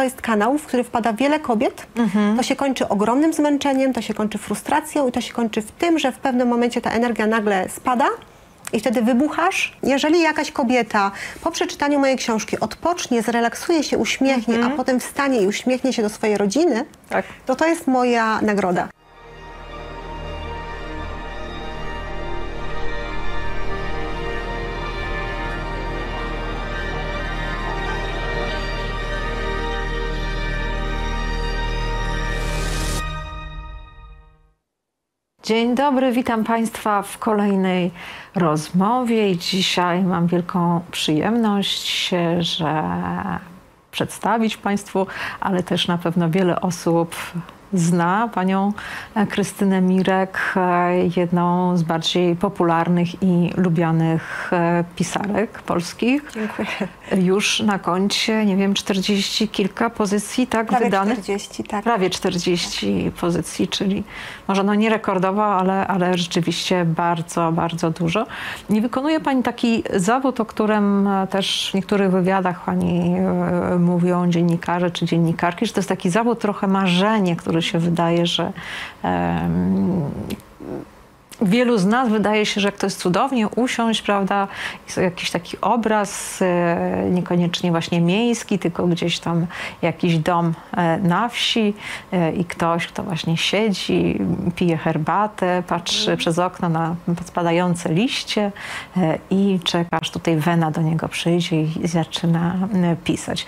to jest kanał, w który wpada wiele kobiet. To się kończy ogromnym zmęczeniem, to się kończy frustracją i to się kończy w tym, że w pewnym momencie ta energia nagle spada i wtedy wybuchasz. Jeżeli jakaś kobieta po przeczytaniu mojej książki odpocznie, zrelaksuje się, uśmiechnie, a potem wstanie i uśmiechnie się do swojej rodziny, tak, to jest moja nagroda. Dzień dobry, witam Państwa w kolejnej rozmowie i dzisiaj mam wielką przyjemność, że przedstawić Państwu, ale też na pewno wiele osób zna panią Krystynę Mirek, jedną z bardziej popularnych i lubianych pisarek polskich. Dziękuję. Już na koncie, nie wiem, 40 kilka pozycji, tak, prawie wydanych? 40, tak. Prawie 40 pozycji, czyli może no nie rekordowo, ale rzeczywiście bardzo, bardzo dużo. I wykonuje pani taki zawód, o którym też w niektórych wywiadach pani mówią dziennikarze czy dziennikarki, że to jest taki zawód, trochę marzenie, które się wydaje, że wielu z nas wydaje się, że jak to jest cudownie usiąść, prawda, jest jakiś taki obraz, niekoniecznie właśnie miejski, tylko gdzieś tam jakiś dom na wsi i ktoś, kto właśnie siedzi, pije herbatę, patrzy przez okno na spadające liście i czeka, aż tutaj wena do niego przyjdzie i zaczyna pisać.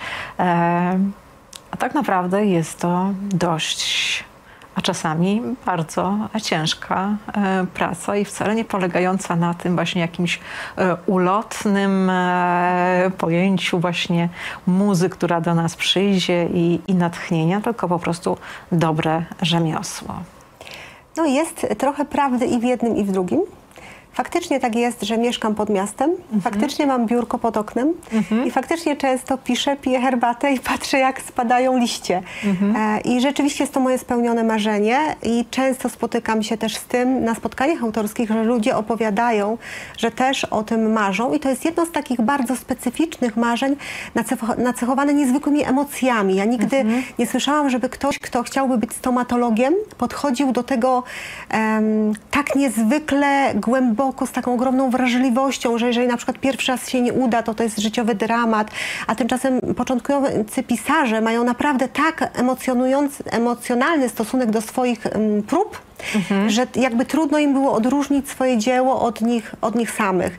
A tak naprawdę jest to dość, a czasami bardzo ciężka praca i wcale nie polegająca na tym właśnie jakimś ulotnym pojęciu właśnie muzy, która do nas przyjdzie i natchnienia, tylko po prostu dobre rzemiosło. No jest trochę prawdy i w jednym, i w drugim. Faktycznie tak jest, że mieszkam pod miastem, faktycznie mam biurko pod oknem i faktycznie często piszę, piję herbatę i patrzę, jak spadają liście. I rzeczywiście jest to moje spełnione marzenie i często spotykam się też z tym na spotkaniach autorskich, że ludzie opowiadają, że też o tym marzą i to jest jedno z takich bardzo specyficznych marzeń nacechowane niezwykłymi emocjami. Ja nigdy nie słyszałam, żeby ktoś, kto chciałby być stomatologiem, podchodził do tego tak niezwykle głęboko, z taką ogromną wrażliwością, że jeżeli na przykład pierwszy raz się nie uda, to jest życiowy dramat, a tymczasem początkujący pisarze mają naprawdę tak emocjonalny stosunek do swoich prób, że jakby trudno im było odróżnić swoje dzieło od nich samych.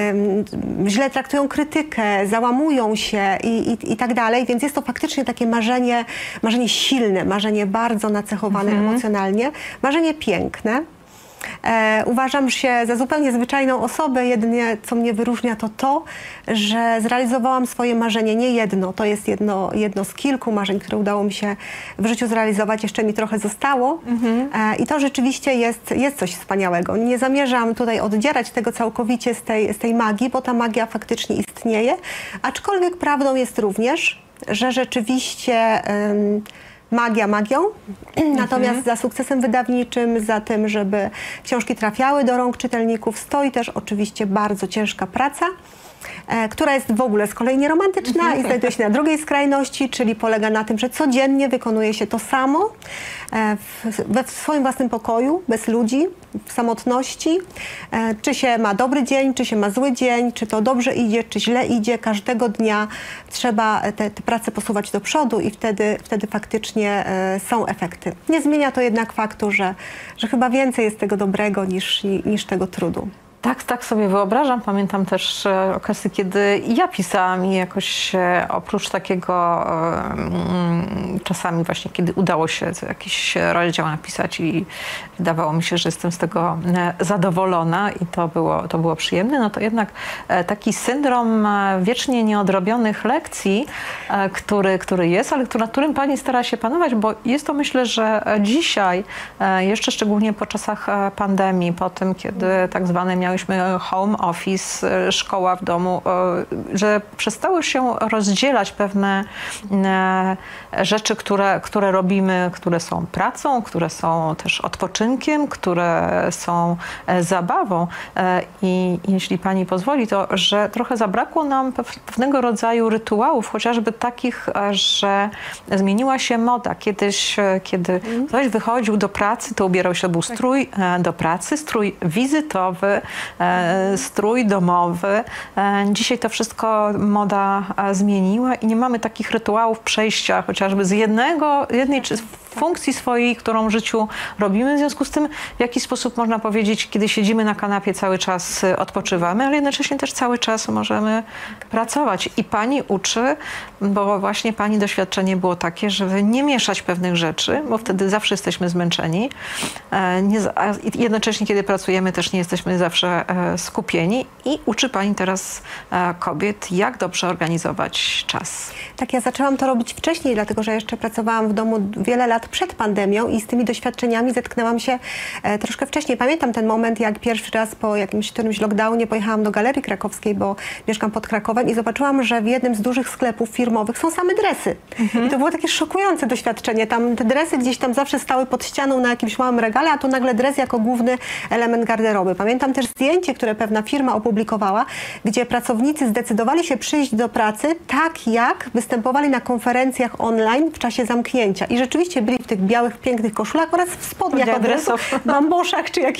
Źle traktują krytykę, załamują się i tak dalej, więc jest to faktycznie takie marzenie silne, marzenie bardzo nacechowane emocjonalnie, marzenie piękne. Uważam się za zupełnie zwyczajną osobę, jedynie co mnie wyróżnia to, że zrealizowałam swoje marzenie, nie jedno, to jest jedno z kilku marzeń, które udało mi się w życiu zrealizować, jeszcze mi trochę zostało i to rzeczywiście jest coś wspaniałego. Nie zamierzam tutaj oddzierać tego całkowicie z tej magii, bo ta magia faktycznie istnieje, aczkolwiek prawdą jest również, że rzeczywiście magia magią, natomiast za sukcesem wydawniczym, za tym, żeby książki trafiały do rąk czytelników, stoi też oczywiście bardzo ciężka praca, która jest w ogóle z kolei nieromantyczna i znajduje się na drugiej skrajności, czyli polega na tym, że codziennie wykonuje się to samo we swoim własnym pokoju, bez ludzi, w samotności. Czy się ma dobry dzień, czy się ma zły dzień, czy to dobrze idzie, czy źle idzie. Każdego dnia trzeba tę pracę posuwać do przodu i wtedy faktycznie są efekty. Nie zmienia to jednak faktu, że chyba więcej jest tego dobrego niż tego trudu. Tak sobie wyobrażam. Pamiętam też okresy, kiedy ja pisałam i jakoś oprócz takiego czasami właśnie, kiedy udało się jakiś rozdział napisać i wydawało mi się, że jestem z tego zadowolona i to było przyjemne, no to jednak taki syndrom wiecznie nieodrobionych lekcji, który jest, ale nad którym pani stara się panować, bo jest to, myślę, że dzisiaj, jeszcze szczególnie po czasach pandemii, po tym, kiedy tak zwane miały miałyśmy home office, szkoła w domu, że przestały się rozdzielać pewne rzeczy, które robimy, które są pracą, które są też odpoczynkiem, które są zabawą. I jeśli pani pozwoli, to że trochę zabrakło nam pewnego rodzaju rytuałów, chociażby takich, że zmieniła się moda. Kiedyś, kiedy ktoś wychodził do pracy, to ubierał się, był strój do pracy, strój wizytowy, strój domowy. Dzisiaj to wszystko moda zmieniła i nie mamy takich rytuałów przejścia chociażby z jednej funkcji swojej, którą w życiu robimy. W związku z tym, w jaki sposób można powiedzieć, kiedy siedzimy na kanapie, cały czas odpoczywamy, ale jednocześnie też cały czas możemy pracować. I pani uczy, bo właśnie pani doświadczenie było takie, żeby nie mieszać pewnych rzeczy, bo wtedy zawsze jesteśmy zmęczeni. A jednocześnie, kiedy pracujemy, też nie jesteśmy zawsze skupieni. I uczy pani teraz kobiet, jak dobrze organizować czas. Tak, ja zaczęłam to robić wcześniej, dlatego że jeszcze pracowałam w domu wiele lat przed pandemią i z tymi doświadczeniami zetknęłam się troszkę wcześniej. Pamiętam ten moment, jak pierwszy raz po którymś lockdownie pojechałam do Galerii Krakowskiej, bo mieszkam pod Krakowem i zobaczyłam, że w jednym z dużych sklepów firmowych są same dresy. I to było takie szokujące doświadczenie. Tam te dresy gdzieś tam zawsze stały pod ścianą na jakimś małym regale, a to nagle dres jako główny element garderoby. Pamiętam też zdjęcie, które pewna firma opublikowała, gdzie pracownicy zdecydowali się przyjść do pracy tak, jak występowali na konferencjach online w czasie zamknięcia. I rzeczywiście byli w tych białych, pięknych koszulach oraz w spodniach adresów, bamboszach czy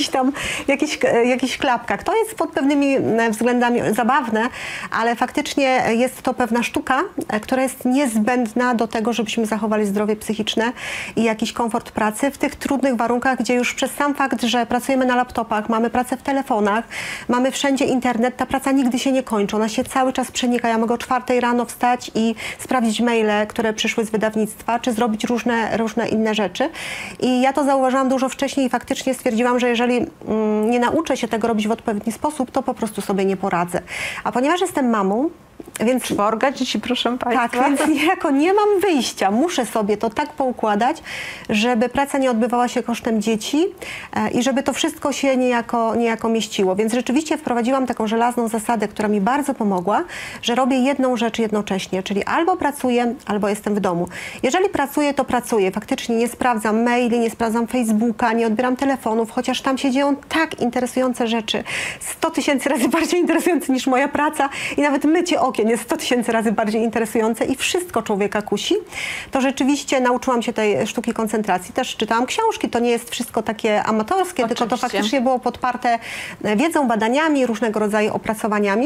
jakichś klapkach. To jest pod pewnymi względami zabawne, ale faktycznie jest to pewna sztuka, która jest niezbędna do tego, żebyśmy zachowali zdrowie psychiczne i jakiś komfort pracy w tych trudnych warunkach, gdzie już przez sam fakt, że pracujemy na laptopach, mamy pracę w telefonach, mamy wszędzie internet, ta praca nigdy się nie kończy. Ona się cały czas przenika. Ja mogę o 4 rano wstać i sprawdzić maile, które przyszły z wydawnictwa, czy zrobić różne inne rzeczy. I ja to zauważyłam dużo wcześniej i faktycznie stwierdziłam, że jeżeli nie nauczę się tego robić w odpowiedni sposób, to po prostu sobie nie poradzę. A ponieważ jestem mamą, więc 4 dzieci, proszę państwa. Tak, więc niejako nie mam wyjścia. Muszę sobie to tak poukładać, żeby praca nie odbywała się kosztem dzieci i żeby to wszystko się niejako mieściło. Więc rzeczywiście wprowadziłam taką żelazną zasadę, która mi bardzo pomogła, że robię jedną rzecz jednocześnie, czyli albo pracuję, albo jestem w domu. Jeżeli pracuję, to pracuję. Faktycznie nie sprawdzam maili, nie sprawdzam Facebooka, nie odbieram telefonów, chociaż tam się dzieją tak interesujące rzeczy. 100 000 razy bardziej interesujące niż moja praca i nawet mycie okien jest 100 000 razy bardziej interesujące i wszystko człowieka kusi, to rzeczywiście nauczyłam się tej sztuki koncentracji. Też czytałam książki, to nie jest wszystko takie amatorskie, tylko to faktycznie było podparte wiedzą, badaniami, różnego rodzaju opracowaniami.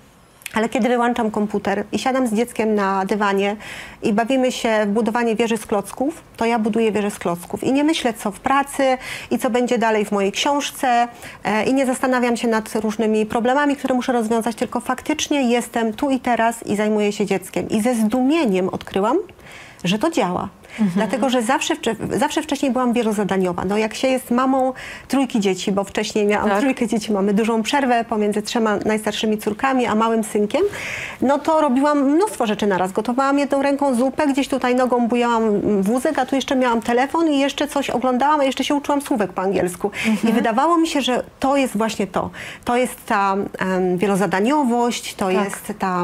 Ale kiedy wyłączam komputer i siadam z dzieckiem na dywanie i bawimy się w budowanie wieży z klocków, to ja buduję wieżę z klocków i nie myślę, co w pracy i co będzie dalej w mojej książce i nie zastanawiam się nad różnymi problemami, które muszę rozwiązać, tylko faktycznie jestem tu i teraz i zajmuję się dzieckiem. I ze zdumieniem odkryłam, że to działa. Dlatego, że zawsze wcześniej byłam wielozadaniowa. No jak się jest mamą 3 dzieci, bo wcześniej miałam 3 dzieci, mamy dużą przerwę pomiędzy 3 najstarszymi córkami, a małym synkiem, no to robiłam mnóstwo rzeczy naraz. Gotowałam jedną ręką zupę, gdzieś tutaj nogą bujałam wózek, a tu jeszcze miałam telefon i jeszcze coś oglądałam, a jeszcze się uczyłam słówek po angielsku. I wydawało mi się, że to jest właśnie to. To jest ta wielozadaniowość, to jest ta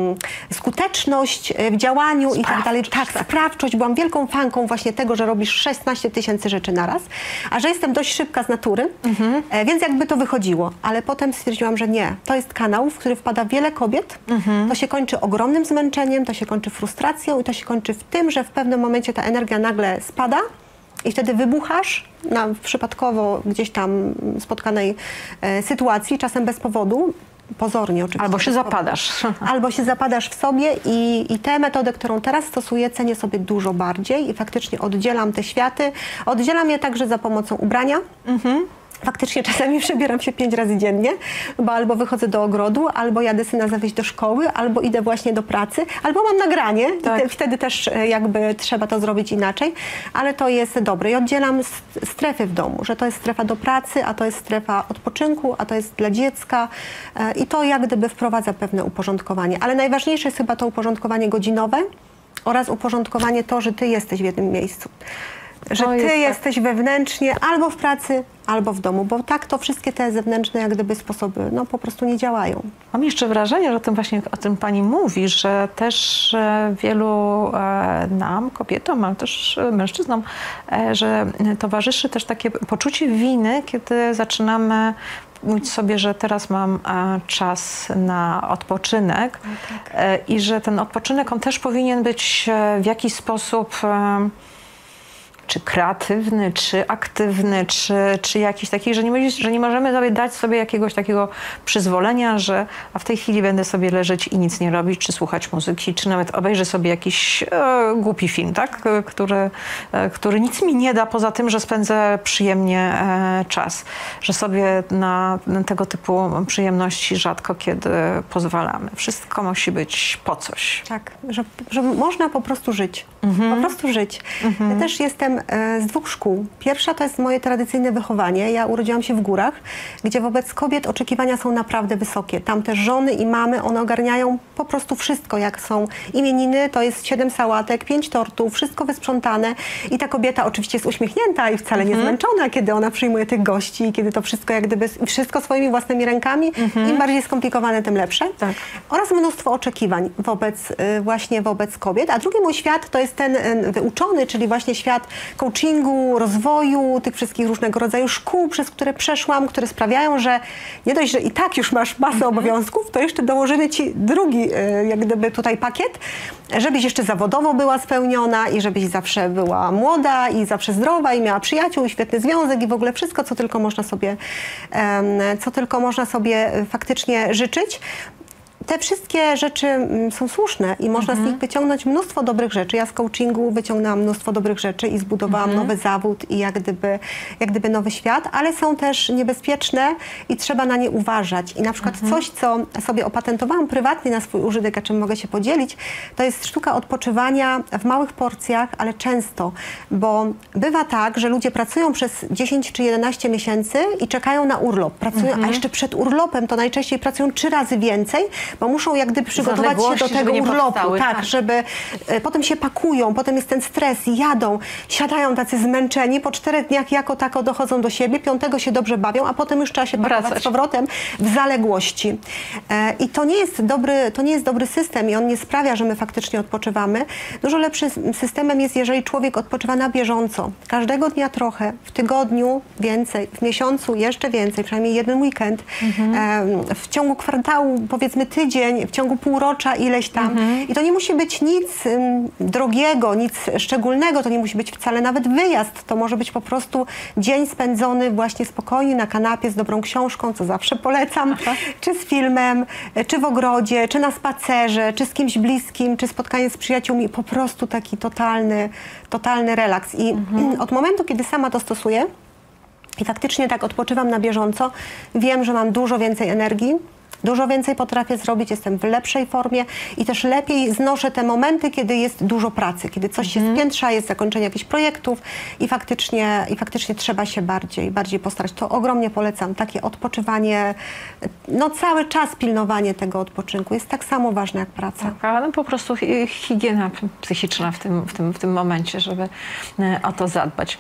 skuteczność w działaniu i tak dalej. Tak, sprawczość. Byłam wielką fanką właśnie tego, że robisz 16 000 rzeczy naraz, a że jestem dość szybka z natury, więc jakby to wychodziło. Ale potem stwierdziłam, że nie. To jest kanał, w który wpada wiele kobiet. To się kończy ogromnym zmęczeniem, to się kończy frustracją i to się kończy w tym, że w pewnym momencie ta energia nagle spada i wtedy wybuchasz na przypadkowo gdzieś tam spotkanej sytuacji, czasem bez powodu. Pozornie oczywiście. Albo się zapadasz. Albo się zapadasz w sobie i tę metodę, którą teraz stosuję, cenię sobie dużo bardziej i faktycznie oddzielam te światy. Oddzielam je także za pomocą ubrania. Faktycznie czasami przebieram się 5 razy dziennie, bo albo wychodzę do ogrodu, albo jadę syna zawieźć do szkoły, albo idę właśnie do pracy, albo mam nagranie i wtedy też jakby trzeba to zrobić inaczej, ale to jest dobre. I oddzielam strefy w domu, że to jest strefa do pracy, a to jest strefa odpoczynku, a to jest dla dziecka i to jak gdyby wprowadza pewne uporządkowanie. Ale najważniejsze jest chyba to uporządkowanie godzinowe oraz uporządkowanie to, że ty jesteś w jednym miejscu. że ty jesteś wewnętrznie albo w pracy, albo w domu, bo tak to wszystkie te zewnętrzne jak gdyby sposoby no po prostu nie działają. Mam jeszcze wrażenie, że o tym pani mówi, że też wielu nam, kobietom, ale też mężczyznom, że towarzyszy też takie poczucie winy, kiedy zaczynamy mówić sobie, że teraz mam czas na odpoczynek i że ten odpoczynek on też powinien być w jakiś sposób czy kreatywny, czy aktywny, czy jakiś taki, że nie możemy sobie dać sobie jakiegoś takiego przyzwolenia, że a w tej chwili będę sobie leżeć i nic nie robić, czy słuchać muzyki, czy nawet obejrzę sobie jakiś głupi film, tak? Który nic mi nie da, poza tym, że spędzę przyjemnie czas. Że sobie na tego typu przyjemności rzadko kiedy pozwalamy. Wszystko musi być po coś. Tak, że można po prostu żyć. Po prostu żyć. Ja też jestem z dwóch szkół. Pierwsza to jest moje tradycyjne wychowanie. Ja urodziłam się w górach, gdzie wobec kobiet oczekiwania są naprawdę wysokie. Tam też żony i mamy, one ogarniają po prostu wszystko. Jak są imieniny, to jest 7 sałatek, 5 tortów, wszystko wysprzątane. I ta kobieta oczywiście jest uśmiechnięta i wcale nie zmęczona, kiedy ona przyjmuje tych gości i kiedy to wszystko jak gdyby, wszystko swoimi własnymi rękami. Im bardziej skomplikowane, tym lepsze. Tak. Oraz mnóstwo oczekiwań właśnie wobec kobiet. A drugi mój świat to jest ten wyuczony, czyli właśnie świat coachingu, rozwoju, tych wszystkich różnego rodzaju szkół, przez które przeszłam, które sprawiają, że nie dość, że i tak już masz masę obowiązków, to jeszcze dołożymy ci drugi jak gdyby tutaj pakiet, żebyś jeszcze zawodowo była spełniona i żebyś zawsze była młoda i zawsze zdrowa i miała przyjaciół, świetny związek i w ogóle wszystko, co tylko można sobie faktycznie życzyć. Te wszystkie rzeczy są słuszne i można z nich wyciągnąć mnóstwo dobrych rzeczy. Ja z coachingu wyciągnęłam mnóstwo dobrych rzeczy i zbudowałam nowy zawód i jak gdyby nowy świat, ale są też niebezpieczne i trzeba na nie uważać. I na przykład coś, co sobie opatentowałam prywatnie na swój użytek, a czym mogę się podzielić, to jest sztuka odpoczywania w małych porcjach, ale często, bo bywa tak, że ludzie pracują przez 10 czy 11 miesięcy i czekają na urlop. Pracują, a jeszcze przed urlopem to najczęściej pracują 3 razy więcej, bo muszą jak gdyby przygotować się do tego urlopu, tak, żeby potem się pakują, potem jest ten stres i jadą, siadają tacy zmęczeni, po 4 dniach jako tako dochodzą do siebie, 5 się dobrze bawią, a potem już trzeba się pakować z powrotem w zaległości. I to nie jest dobry system i on nie sprawia, że my faktycznie odpoczywamy. Dużo lepszym systemem jest, jeżeli człowiek odpoczywa na bieżąco. Każdego dnia trochę, w tygodniu więcej, w miesiącu jeszcze więcej, przynajmniej jeden weekend, w ciągu kwartału powiedzmy tydzień, w ciągu półrocza ileś tam. I to nie musi być nic drogiego, nic szczególnego, to nie musi być wcale nawet wyjazd. To może być po prostu dzień spędzony właśnie spokojnie na kanapie z dobrą książką, co zawsze polecam, czy z filmem, czy w ogrodzie, czy na spacerze, czy z kimś bliskim, czy spotkanie z przyjaciółmi. Po prostu taki totalny relaks. I od momentu, kiedy sama to stosuję i faktycznie tak odpoczywam na bieżąco, wiem, że mam dużo więcej energii, dużo więcej potrafię zrobić, jestem w lepszej formie i też lepiej znoszę te momenty, kiedy jest dużo pracy, kiedy coś się spiętrza, jest zakończenie jakichś projektów i faktycznie trzeba się bardziej postarać. To ogromnie polecam. Takie odpoczywanie, no cały czas pilnowanie tego odpoczynku jest tak samo ważne jak praca. Tak, no po prostu higiena psychiczna w tym momencie, żeby o to zadbać.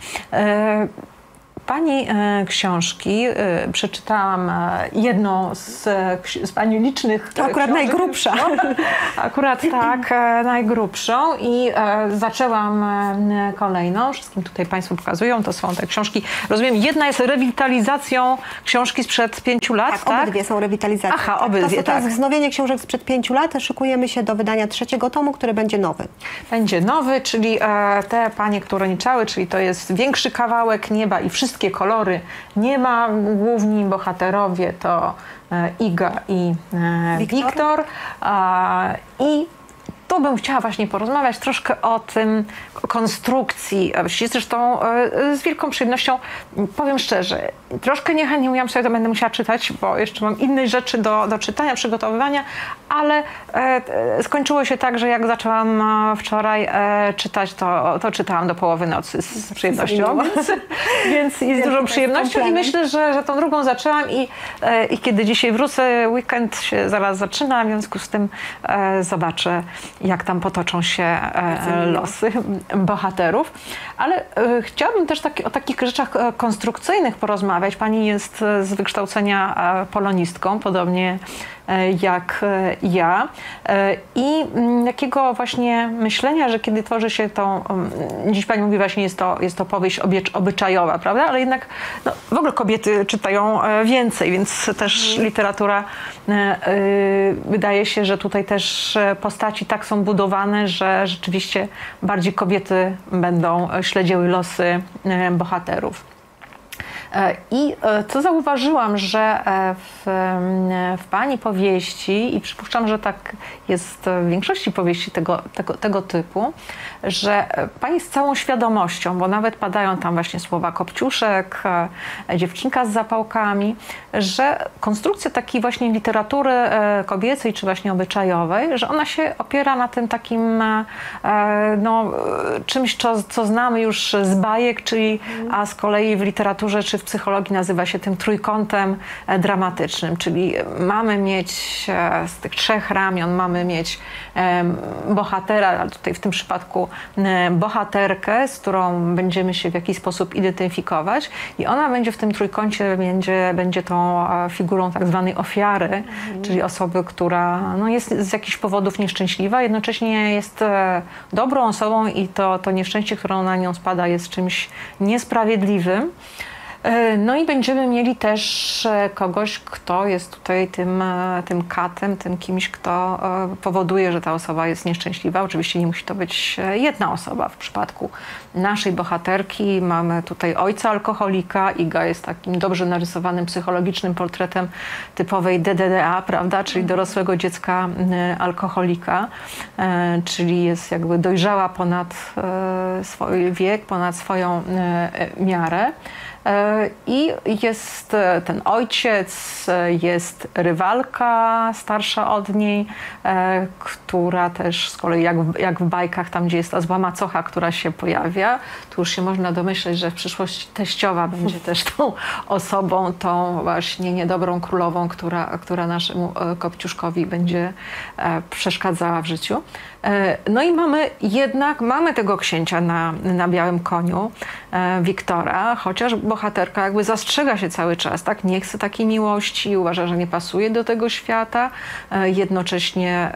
Pani książki, przeczytałam jedną z Pani licznych to akurat książek, najgrubsza. Akurat tak, najgrubszą i zaczęłam kolejną. Wszystkim tutaj Państwu pokazują, to są te książki. Rozumiem, jedna jest rewitalizacją książki sprzed 5 lat, tak? Obydwie są rewitalizacją. Aha, obydwie, to jest wznowienie książek sprzed 5 lat. Szykujemy się do wydania 3. tomu, który będzie nowy. Będzie nowy, czyli te panie, które niczały, czyli to jest większy kawałek nieba i wszystkie kolory nieba. Główni bohaterowie to Iga i Wiktor. I tu bym chciała właśnie porozmawiać troszkę o tym, o konstrukcji. Zresztą z wielką przyjemnością, powiem szczerze, troszkę niechętnie mówiłam sobie, to będę musiała czytać, bo jeszcze mam inne rzeczy do czytania, przygotowywania, ale skończyło się tak, że jak zaczęłam wczoraj czytać, to czytałam do połowy nocy z przyjemnością, więc jest dużą przyjemnością i myślę, że tą drugą zaczęłam i kiedy dzisiaj wrócę, weekend się zaraz zaczyna, w związku z tym zobaczę, jak tam potoczą się losy. bohaterów. Ale chciałabym też o takich rzeczach konstrukcyjnych porozmawiać. Pani jest z wykształcenia polonistką, podobnie jak ja. I takiego właśnie myślenia, że kiedy tworzy się tą, dziś pani mówi właśnie, jest to powieść obyczajowa, prawda? Ale jednak no, w ogóle kobiety czytają więcej, więc też literatura, wydaje się, że tutaj też postaci tak są budowane, że rzeczywiście bardziej kobiety będą śledziły losy bohaterów. I co zauważyłam, że w pani powieści, i przypuszczam, że tak jest w większości powieści tego typu, że pani z całą świadomością, bo nawet padają tam właśnie słowa kopciuszek, dziewczynka z zapałkami, że konstrukcja takiej właśnie literatury kobiecej czy właśnie obyczajowej, że ona się opiera na tym takim no, czymś, co znamy już z bajek, czyli a z kolei w literaturze czy w psychologii nazywa się tym trójkątem dramatycznym, czyli mamy mieć z tych trzech ramion, mamy mieć bohatera, ale tutaj w tym przypadku bohaterkę, z którą będziemy się w jakiś sposób identyfikować i ona będzie w tym trójkącie, będzie tą figurą tak zwanej ofiary, czyli osoby, która no, jest z jakichś powodów nieszczęśliwa, jednocześnie jest dobrą osobą i to nieszczęście, które na nią spada, jest czymś niesprawiedliwym. No i będziemy mieli też kogoś, kto jest tutaj tym katem, tym kimś, kto powoduje, że ta osoba jest nieszczęśliwa. Oczywiście nie musi to być jedna osoba. W przypadku naszej bohaterki mamy tutaj ojca alkoholika. Iga jest takim dobrze narysowanym psychologicznym portretem typowej DDA, prawda, czyli dorosłego dziecka alkoholika, czyli jest jakby dojrzała ponad swój wiek, ponad swoją miarę. I jest ten ojciec, jest rywalka starsza od niej, która też z kolei jak w bajkach, tam gdzie jest ta zła macocha, która się pojawia, tu już się można domyśleć, że w przyszłości teściowa będzie też tą osobą, tą właśnie niedobrą królową, która naszemu Kopciuszkowi będzie przeszkadzała w życiu. No i mamy tego księcia na białym koniu, Wiktora, chociaż bohaterka jakby zastrzega się cały czas, tak? Nie chce takiej miłości, uważa, że nie pasuje do tego świata, jednocześnie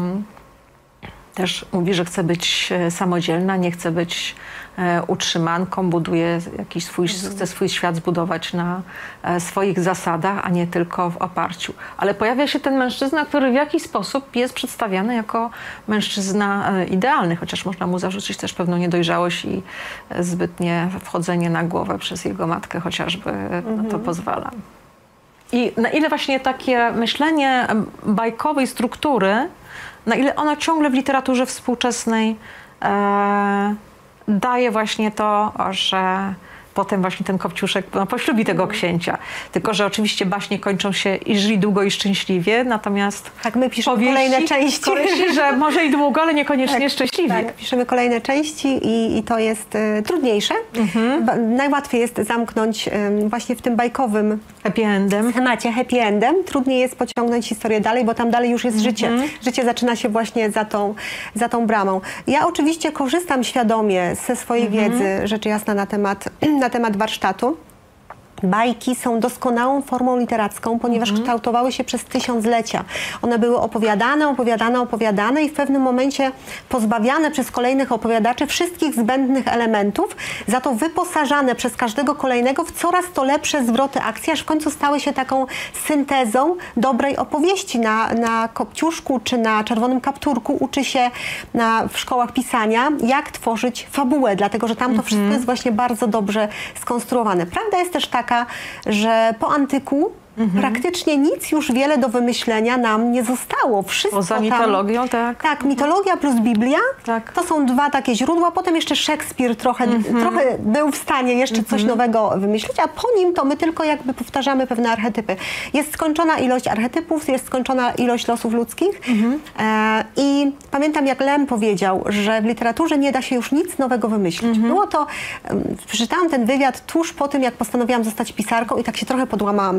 też mówi, że chce być samodzielna, nie chce być utrzymanką, buduje chce swój świat zbudować na swoich zasadach, a nie tylko w oparciu. Ale pojawia się ten mężczyzna, który w jakiś sposób jest przedstawiany jako mężczyzna idealny, chociaż można mu zarzucić też pewną niedojrzałość i zbytnie wchodzenie na głowę przez jego matkę chociażby na to pozwala. I na ile właśnie takie myślenie bajkowej struktury, na ile ono ciągle w literaturze współczesnej daje właśnie to, że potem właśnie ten Kopciuszek poślubi tego księcia. Tylko że oczywiście baśnie kończą się i żyli długo i szczęśliwie, natomiast tak, my piszemy kolejne części. Koreści, że może i długo, ale niekoniecznie tak, szczęśliwie. Tak, piszemy kolejne części i to jest trudniejsze. Najłatwiej jest zamknąć właśnie w tym bajkowym happy endem. Temacie happy endem. Trudniej jest pociągnąć historię dalej, bo tam dalej już jest życie. Życie zaczyna się właśnie za tą bramą. Ja oczywiście korzystam świadomie ze swojej wiedzy, rzecz jasna, na temat warsztatu. Bajki są doskonałą formą literacką, ponieważ kształtowały się przez tysiąclecia. One były opowiadane i w pewnym momencie pozbawiane przez kolejnych opowiadaczy wszystkich zbędnych elementów, za to wyposażane przez każdego kolejnego w coraz to lepsze zwroty akcji, aż w końcu stały się taką syntezą dobrej opowieści. Na Kopciuszku czy na Czerwonym Kapturku uczy się w szkołach pisania, jak tworzyć fabułę, dlatego że tam to wszystko jest właśnie bardzo dobrze skonstruowane. Prawda jest też taka, że po antyku praktycznie nic już wiele do wymyślenia nam nie zostało. Wszystko poza mitologią, tak? Tak, mitologia plus Biblia, to są dwa takie źródła. Potem jeszcze Szekspir trochę był w stanie jeszcze coś nowego wymyślić, a po nim to my tylko jakby powtarzamy pewne archetypy. Jest skończona ilość archetypów, jest skończona ilość losów ludzkich i pamiętam, jak Lem powiedział, że w literaturze nie da się już nic nowego wymyślić. Było to, przeczytałam ten wywiad tuż po tym, jak postanowiłam zostać pisarką i tak się trochę podłamałam, myślę sobie,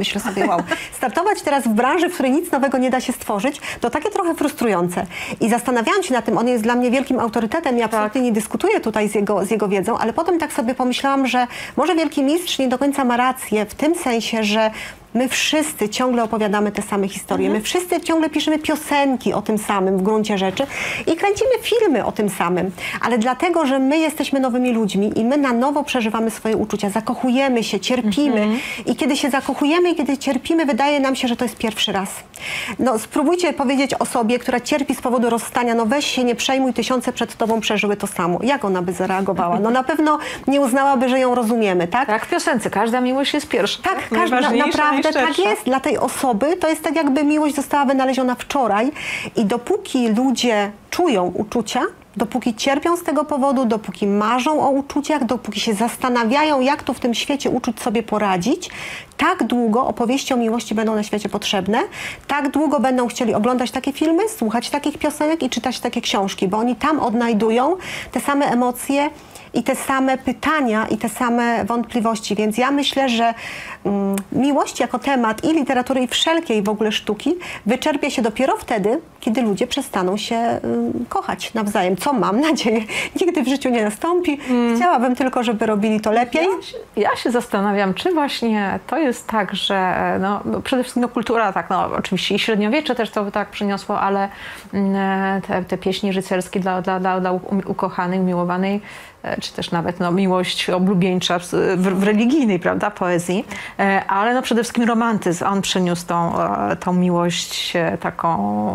wow. Startować teraz w branży, w której nic nowego nie da się stworzyć, to takie trochę frustrujące. I zastanawiałam się nad tym, on jest dla mnie wielkim autorytetem i absolutnie nie dyskutuję tutaj z jego wiedzą, ale potem tak sobie pomyślałam, że może wielki mistrz nie do końca ma rację w tym sensie, że my wszyscy ciągle opowiadamy te same historie. My wszyscy ciągle piszemy piosenki o tym samym w gruncie rzeczy i kręcimy filmy o tym samym. Ale dlatego, że my jesteśmy nowymi ludźmi i my na nowo przeżywamy swoje uczucia, zakochujemy się, cierpimy i kiedy się zakochujemy i kiedy cierpimy, wydaje nam się, że to jest pierwszy raz. No spróbujcie powiedzieć osobie, która cierpi z powodu rozstania, no weź się, nie przejmuj, tysiące przed tobą przeżyły to samo. Jak ona by zareagowała? No na pewno nie uznałaby, że ją rozumiemy, tak? Tak, w piosence. Każda miłość jest pierwsza. Tak, naprawdę tak jest. Dla tej osoby to jest tak, jakby miłość została wynaleziona wczoraj i dopóki ludzie czują uczucia, dopóki cierpią z tego powodu, dopóki marzą o uczuciach, dopóki się zastanawiają, jak tu w tym świecie uczuć sobie poradzić, tak długo opowieści o miłości będą na świecie potrzebne, tak długo będą chcieli oglądać takie filmy, słuchać takich piosenek i czytać takie książki, bo oni tam odnajdują te same emocje i te same pytania i te same wątpliwości. Więc ja myślę, że miłość jako temat i literatury, i wszelkiej w ogóle sztuki wyczerpie się dopiero wtedy, kiedy ludzie przestaną się kochać nawzajem. Co mam nadzieję, nigdy w życiu nie nastąpi. Chciałabym tylko, żeby robili to lepiej. Ja się zastanawiam, czy właśnie to jest tak, że no, przede wszystkim kultura, tak, no, oczywiście i średniowiecze też to tak przyniosło, ale te pieśni rycerskie dla ukochanej, umiłowanej, czy też nawet no, miłość oblubieńcza w religijnej, prawda, poezji, ale no, przede wszystkim romantyzm. On przyniósł tą miłość taką,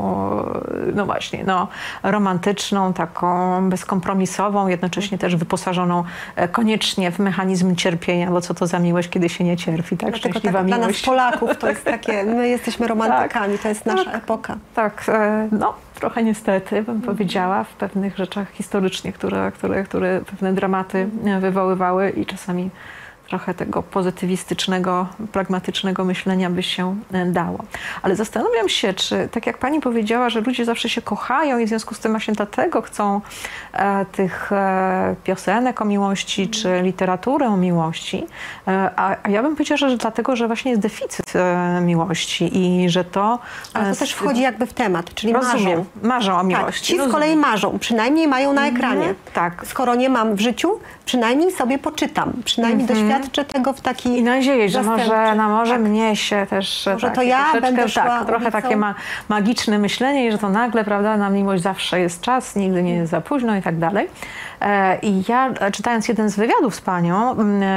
no właśnie, no, romantyczną, taką bezkompromisową, jednocześnie też wyposażoną koniecznie w mechanizm cierpienia, bo co to za miłość, kiedy się nie cierpi, tak? Szczęśliwa tak, miłość. Dla nas Polaków to jest takie, my jesteśmy romantykami, to jest nasza epoka. Tak, no trochę niestety bym powiedziała w pewnych rzeczach historycznie, które pewne dramaty wywoływały i czasami trochę tego pozytywistycznego, pragmatycznego myślenia by się dało. Ale zastanawiam się, czy tak jak pani powiedziała, że ludzie zawsze się kochają i w związku z tym właśnie dlatego chcą tych piosenek o miłości, czy literaturę o miłości, a ja bym powiedziała, że dlatego, że właśnie jest deficyt miłości i że to... Ale to też wchodzi jakby w temat, czyli marzą o miłości. Tak, ci z kolei marzą, przynajmniej mają na ekranie. Tak. Skoro nie mam w życiu, przynajmniej sobie poczytam, przynajmniej doświadczę tego w taki i nadzieję, że może mnie się też może to ja będę szła trochę takie magiczne myślenie i że to nagle, prawda, na miłość zawsze jest czas, nigdy nie jest za późno i tak dalej. I ja czytając jeden z wywiadów z panią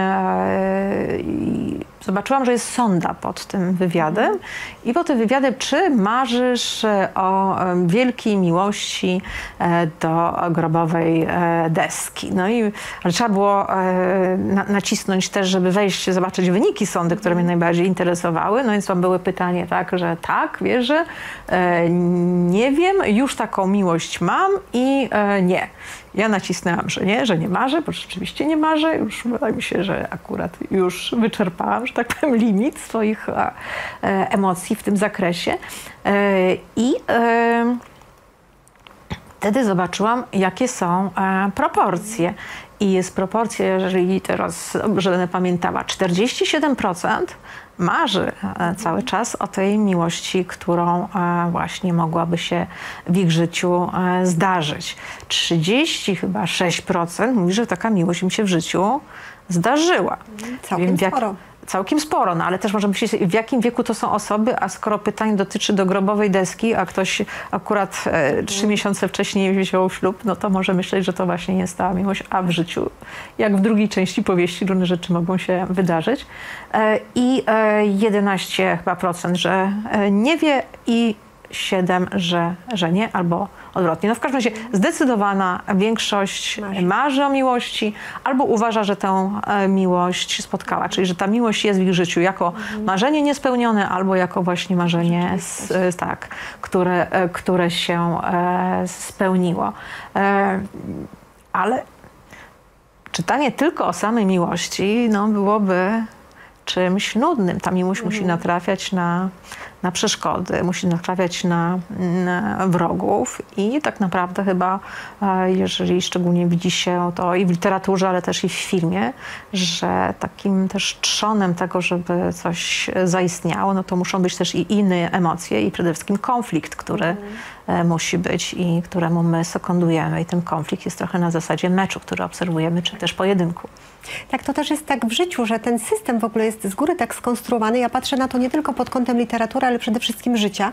zobaczyłam, że jest sonda pod tym wywiadem i po tym wywiadzie, czy marzysz o wielkiej miłości do grobowej deski. No i ale trzeba było nacisnąć też, żeby wejść, zobaczyć wyniki sondy, które mnie najbardziej interesowały. No więc tam były pytanie tak, że tak, wierzę, nie wiem, już taką miłość mam i nie. Ja nacisnęłam, że nie marzę, bo rzeczywiście nie marzę. Już wydaje mi się, że akurat już wyczerpałam, że tak powiem, limit swoich emocji w tym zakresie. I wtedy zobaczyłam, jakie są proporcje. I jest proporcja, jeżeli teraz dobrze będę pamiętała, 47% marzy cały czas o tej miłości, którą właśnie mogłaby się w ich życiu zdarzyć. 36% mówi, że taka miłość im się w życiu zdarzyła. Całkiem sporo. Całkiem sporo, no ale też możemy myśleć, w jakim wieku to są osoby, a skoro pytanie dotyczy do grobowej deski, a ktoś akurat 3 miesiące wcześniej wziął ślub, no to może myśleć, że to właśnie nie stała miłość, a w życiu, jak w drugiej części powieści, różne rzeczy mogą się wydarzyć. I 11%, że nie wie i 7%, że nie, albo odwrotnie. No w każdym razie zdecydowana większość marzy o miłości albo uważa, że tę miłość spotkała, czyli że ta miłość jest w ich życiu jako marzenie niespełnione albo jako właśnie marzenie, które się spełniło. Ale czytanie tylko o samej miłości no, byłoby czymś nudnym. Ta miłość musi natrafiać na na przeszkody, musi natrafiać na wrogów i tak naprawdę chyba, jeżeli szczególnie widzi się to i w literaturze, ale też i w filmie, że takim też trzonem tego, żeby coś zaistniało, no to muszą być też i inne emocje i przede wszystkim konflikt, który musi być i któremu my sekundujemy. I ten konflikt jest trochę na zasadzie meczu, który obserwujemy, czy też pojedynku. Tak, to też jest tak w życiu, że ten system w ogóle jest z góry tak skonstruowany. Ja patrzę na to nie tylko pod kątem literatury, ale przede wszystkim życia,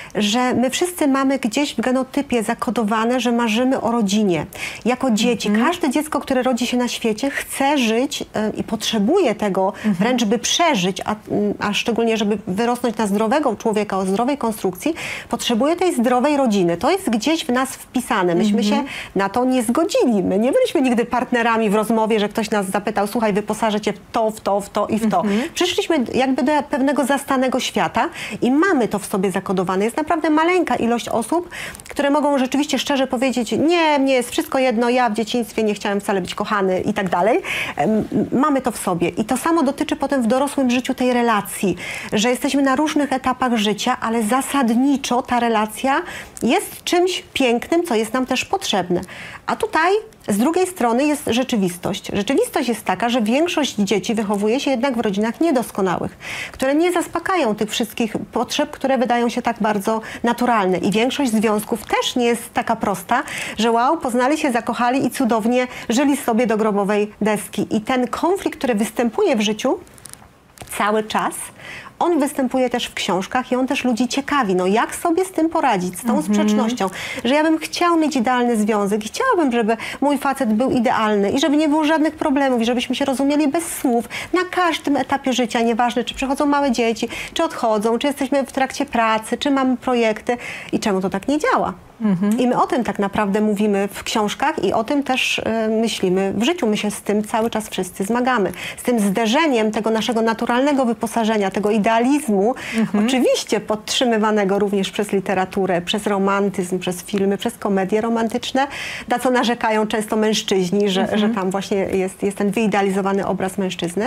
że my wszyscy mamy gdzieś w genotypie zakodowane, że marzymy o rodzinie. Jako dzieci, każde dziecko, które rodzi się na świecie, chce żyć i potrzebuje tego wręcz, by przeżyć, a szczególnie, żeby wyrosnąć na zdrowego człowieka, o zdrowej konstrukcji, potrzebuje tej zdrowej rodziny. To jest gdzieś w nas wpisane. Myśmy się na to nie zgodzili. My nie byliśmy nigdy partnerami w rozmowie, że ktoś nas zapytał, słuchaj, wyposażę cię w to, w to, w to i w to. Przyszliśmy jakby do pewnego zastanego świata i mamy to w sobie zakodowane. Jest naprawdę maleńka ilość osób, które mogą rzeczywiście szczerze powiedzieć, nie, mnie jest wszystko jedno, ja w dzieciństwie nie chciałem wcale być kochany i tak dalej. Mamy to w sobie. I to samo dotyczy potem w dorosłym życiu tej relacji, że jesteśmy na różnych etapach życia, ale zasadniczo ta relacja jest czymś pięknym, co jest nam też potrzebne. A tutaj z drugiej strony jest rzeczywistość. Rzeczywistość jest taka, że większość dzieci wychowuje się jednak w rodzinach niedoskonałych, które nie zaspokajają tych wszystkich potrzeb, które wydają się tak bardzo naturalne. I większość związków też nie jest taka prosta, że wow, poznali się, zakochali i cudownie żyli sobie do grobowej deski. I ten konflikt, który występuje w życiu cały czas, on występuje też w książkach i on też ludzi ciekawi. No jak sobie z tym poradzić, z tą sprzecznością, że ja bym chciał mieć idealny związek, chciałabym, żeby mój facet był idealny i żeby nie było żadnych problemów i żebyśmy się rozumieli bez słów na każdym etapie życia, nieważne czy przychodzą małe dzieci, czy odchodzą, czy jesteśmy w trakcie pracy, czy mamy projekty i czemu to tak nie działa. I my o tym tak naprawdę mówimy w książkach i o tym też myślimy w życiu. My się z tym cały czas wszyscy zmagamy. Z tym zderzeniem tego naszego naturalnego wyposażenia, tego idealizmu, oczywiście podtrzymywanego również przez literaturę, przez romantyzm, przez filmy, przez komedie romantyczne, na co narzekają często mężczyźni, że tam właśnie jest ten wyidealizowany obraz mężczyzny.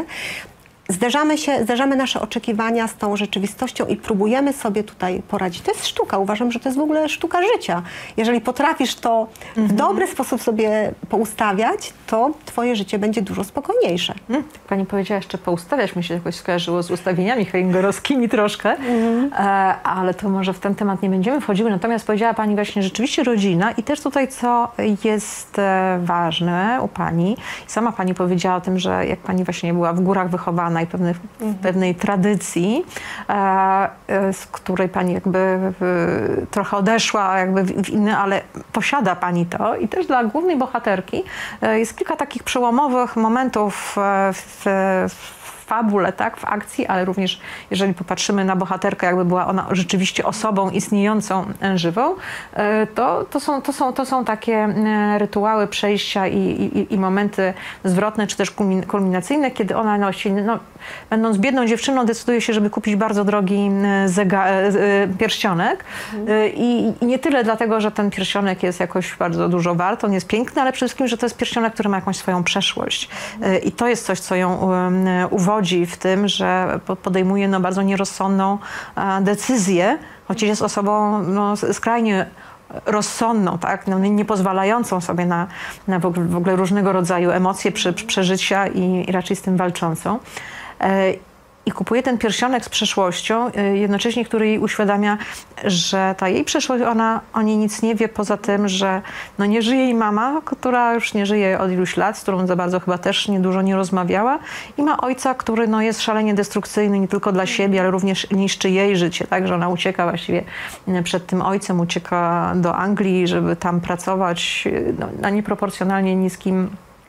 Zderzamy nasze oczekiwania z tą rzeczywistością i próbujemy sobie tutaj poradzić. To jest sztuka. Uważam, że to jest w ogóle sztuka życia. Jeżeli potrafisz to w dobry sposób sobie poustawiać, to twoje życie będzie dużo spokojniejsze. Pani powiedziała jeszcze poustawiać, mi się jakoś skojarzyło z ustawieniami heingerowskimi troszkę, ale to może w ten temat nie będziemy wchodziły. Natomiast powiedziała Pani właśnie rzeczywiście rodzina i też tutaj, co jest ważne u Pani. Sama Pani powiedziała o tym, że jak Pani właśnie była w górach wychowana i pewnej tradycji, z której Pani jakby trochę odeszła jakby w inne, ale posiada Pani to i też dla głównej bohaterki jest kilka takich przełomowych momentów w fabule, tak, w akcji, ale również jeżeli popatrzymy na bohaterkę, jakby była ona rzeczywiście osobą istniejącą, żywą, to są takie rytuały przejścia i momenty zwrotne, czy też kulminacyjne, kiedy ona nosi, będąc biedną dziewczyną, decyduje się, żeby kupić bardzo drogi pierścionek i nie tyle dlatego, że ten pierścionek jest jakoś bardzo dużo wart, on jest piękny, ale przede wszystkim, że to jest pierścionek, który ma jakąś swoją przeszłość. I to jest coś, co ją uwodzi w tym, że podejmuje bardzo nierozsądną decyzję, choć jest osobą skrajnie rozsądną, tak? Nie pozwalającą sobie na w ogóle różnego rodzaju emocje, przeżycia i raczej z tym walczącą. I kupuje ten pierścionek z przeszłością, jednocześnie który jej uświadamia, że ta jej przeszłość, ona o niej nic nie wie, poza tym, że nie żyje jej mama, która już nie żyje od iluś lat, z którą za bardzo chyba też dużo nie rozmawiała i ma ojca, który jest szalenie destrukcyjny nie tylko dla siebie, ale również niszczy jej życie, tak, że ona ucieka właściwie przed tym ojcem, ucieka do Anglii, żeby tam pracować na nieproporcjonalnie niskim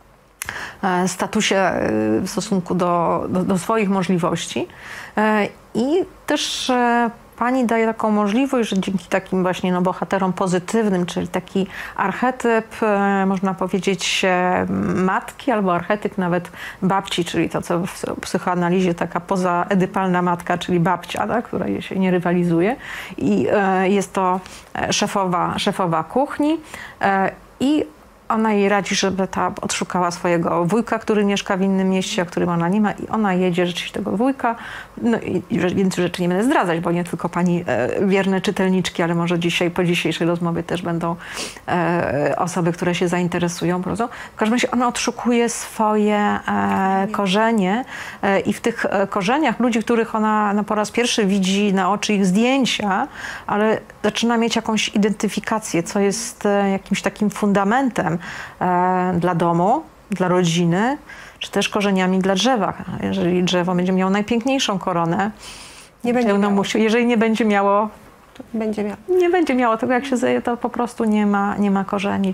statusie w stosunku do swoich możliwości. I też Pani daje taką możliwość, że dzięki takim właśnie bohaterom pozytywnym, czyli taki archetyp, można powiedzieć, matki albo archetyp nawet babci, czyli to, co w psychoanalizie taka pozaedypalna matka, czyli babcia, tak, która się nie rywalizuje. I jest to szefowa kuchni i ona jej radzi, żeby ta odszukała swojego wujka, który mieszka w innym mieście, a którym ona nie ma, i ona jedzie rzeczywiście tego wujka. No i więcej rzeczy nie będę zdradzać, bo nie tylko pani wierne czytelniczki, ale może dzisiaj, po dzisiejszej rozmowie też będą osoby, które się zainteresują. Prawda? W każdym razie ona odszukuje swoje korzenie i w tych korzeniach ludzi, których ona po raz pierwszy widzi na oczy ich zdjęcia, ale zaczyna mieć jakąś identyfikację, co jest jakimś takim fundamentem dla domu, dla rodziny, czy też korzeniami dla drzewa. Jeżeli drzewo będzie miało najpiękniejszą koronę, jeżeli nie będzie miało, nie będzie miało tego, jak się zdaje, to po prostu nie ma korzeni.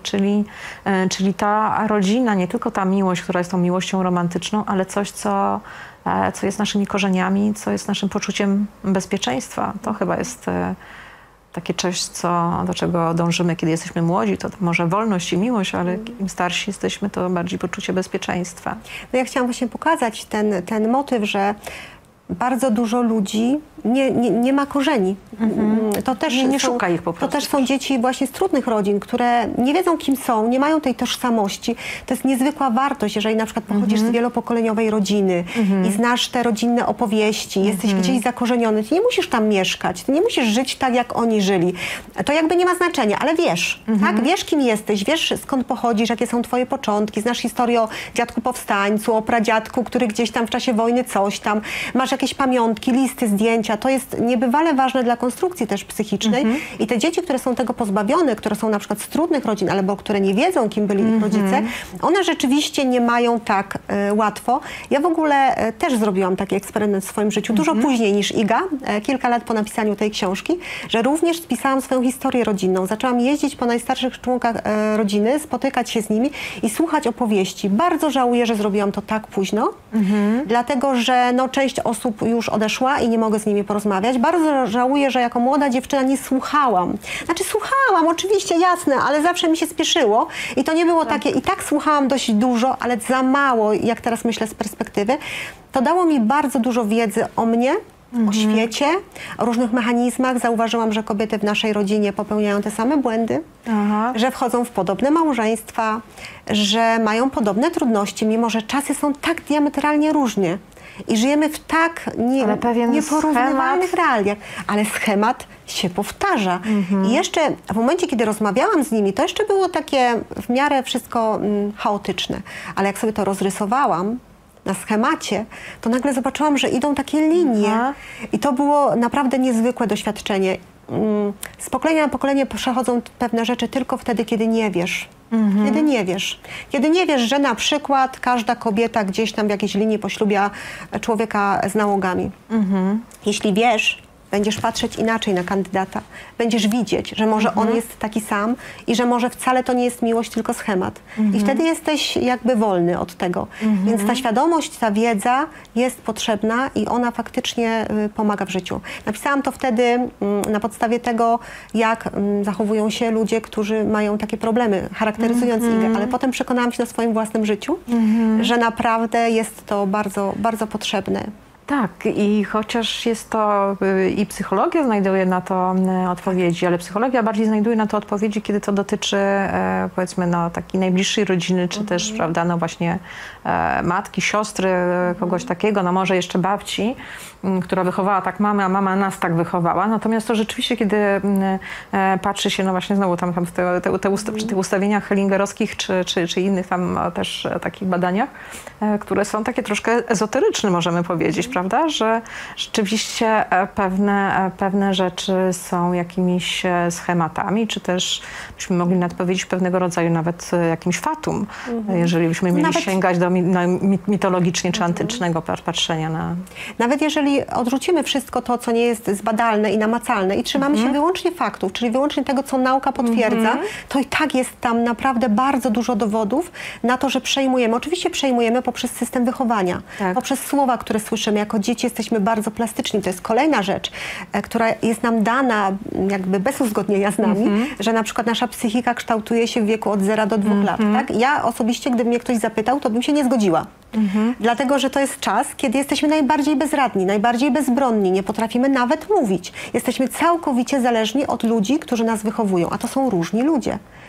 Czyli ta rodzina, nie tylko ta miłość, która jest tą miłością romantyczną, ale coś, co jest naszymi korzeniami, co jest naszym poczuciem bezpieczeństwa. To chyba jest takie coś, do czego dążymy, kiedy jesteśmy młodzi. To może wolność i miłość, ale im starsi jesteśmy, to bardziej poczucie bezpieczeństwa. No ja chciałam właśnie pokazać ten motyw, że bardzo dużo ludzi nie ma korzeni. To też nie szuka ich po prostu. To też są dzieci właśnie z trudnych rodzin, które nie wiedzą, kim są, nie mają tej tożsamości. To jest niezwykła wartość, jeżeli na przykład pochodzisz z wielopokoleniowej rodziny i znasz te rodzinne opowieści, jesteś gdzieś zakorzeniony, ty nie musisz tam mieszkać, ty nie musisz żyć tak, jak oni żyli. To jakby nie ma znaczenia, ale wiesz, tak? Wiesz, kim jesteś, wiesz, skąd pochodzisz, jakie są twoje początki, znasz historię o dziadku powstańcu, o pradziadku, który gdzieś tam w czasie wojny coś tam, masz jakieś pamiątki, listy, zdjęcia. To jest niebywale ważne dla konstrukcji też psychicznej. I te dzieci, które są tego pozbawione, które są na przykład z trudnych rodzin, albo które nie wiedzą, kim byli ich rodzice, one rzeczywiście nie mają tak łatwo. Ja w ogóle też zrobiłam taki eksperyment w swoim życiu, dużo później niż Iga, kilka lat po napisaniu tej książki, że również spisałam swoją historię rodzinną. Zaczęłam jeździć po najstarszych członkach rodziny, spotykać się z nimi i słuchać opowieści. Bardzo żałuję, że zrobiłam to tak późno, dlatego że część osób już odeszła i nie mogę z nimi porozmawiać. Bardzo żałuję, że jako młoda dziewczyna nie słuchałam. Znaczy słuchałam, oczywiście, jasne, ale zawsze mi się spieszyło i to nie było takie, i tak słuchałam dość dużo, ale za mało, jak teraz myślę z perspektywy. To dało mi bardzo dużo wiedzy o mnie, o świecie, o różnych mechanizmach. Zauważyłam, że kobiety w naszej rodzinie popełniają te same błędy, że wchodzą w podobne małżeństwa, że mają podobne trudności, mimo że czasy są tak diametralnie różnie. I żyjemy w tak nieporównywalnych realiach. Ale schemat się powtarza. I jeszcze w momencie, kiedy rozmawiałam z nimi, to jeszcze było takie w miarę wszystko chaotyczne. Ale jak sobie to rozrysowałam na schemacie, to nagle zobaczyłam, że idą takie linie. I to było naprawdę niezwykłe doświadczenie. Z pokolenia na pokolenie przechodzą pewne rzeczy tylko wtedy, kiedy nie wiesz. Kiedy nie wiesz. Kiedy nie wiesz, że na przykład każda kobieta gdzieś tam w jakiejś linii poślubia człowieka z nałogami. Jeśli wiesz, będziesz patrzeć inaczej na kandydata. Będziesz widzieć, że może on jest taki sam i że może wcale to nie jest miłość, tylko schemat. I wtedy jesteś jakby wolny od tego. Więc ta świadomość, ta wiedza jest potrzebna i ona faktycznie pomaga w życiu. Napisałam to wtedy na podstawie tego, jak zachowują się ludzie, którzy mają takie problemy, charakteryzując Igę, ale potem przekonałam się na swoim własnym życiu, że naprawdę jest to bardzo, bardzo potrzebne. Tak, i chociaż jest to i psychologia znajduje na to odpowiedzi, ale psychologia bardziej znajduje na to odpowiedzi, kiedy to dotyczy powiedzmy takiej najbliższej rodziny, czy też, prawda, właśnie matki, siostry, kogoś takiego, może jeszcze babci, która wychowała tak mamę, a mama nas tak wychowała. Natomiast to rzeczywiście, kiedy patrzy się, właśnie znowu tam przy tych ustawieniach hellingerowskich, czy innych tam też takich badaniach, które są takie troszkę ezoteryczne, możemy powiedzieć, prawda, że rzeczywiście pewne rzeczy są jakimiś schematami, czy też byśmy mogli nawet powiedzieć pewnego rodzaju nawet jakimś fatum, jeżeli byśmy mieli sięgać do mitologicznie czy antycznego patrzenia na... Nawet jeżeli odrzucimy wszystko to, co nie jest zbadalne i namacalne i trzymamy się wyłącznie faktów, czyli wyłącznie tego, co nauka potwierdza, to i tak jest tam naprawdę bardzo dużo dowodów na to, że przejmujemy. Oczywiście przejmujemy poprzez system wychowania, poprzez słowa, które słyszymy. Jako dzieci jesteśmy bardzo plastyczni. To jest kolejna rzecz, która jest nam dana jakby bez uzgodnienia z nami, że na przykład nasza psychika kształtuje się w wieku od 0 do 2 lat. Tak? Ja osobiście, gdyby mnie ktoś zapytał, to bym się nie zgodziła. Dlatego, że to jest czas, kiedy jesteśmy najbardziej bezradni, najbardziej bezbronni, nie potrafimy nawet mówić. Jesteśmy całkowicie zależni od ludzi, którzy nas wychowują, a to są różni ludzie.